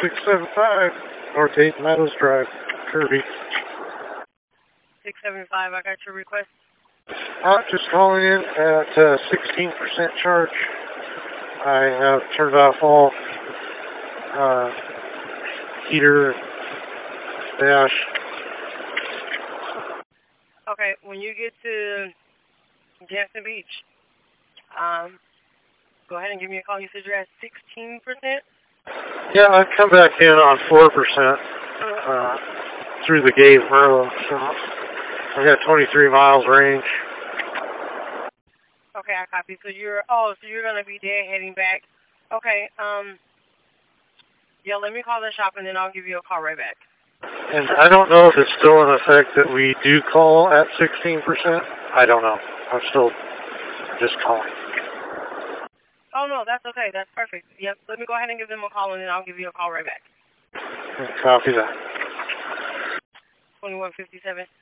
675 North 8 Meadows Drive, Kirby. 675, I got your request. I'm just calling in at 16% charge. I have turned off all heater, dash. Okay, when you get to Jackson Beach, go ahead and give me a call. You said you're at 16%? Yeah, I've come back in on 4% through the gate Merlot, so I've got 23 miles range. Okay, I copy. So you're gonna be there heading back. Okay, yeah, let me call the shop and then I'll give you a call right back. And I don't know if it's still in effect that we do call at 16%. I don't know. I'm still just calling. Oh, no, that's okay. That's perfect. Yep, let me go ahead and give them a call and then I'll give you a call right back. Copy that. 2157.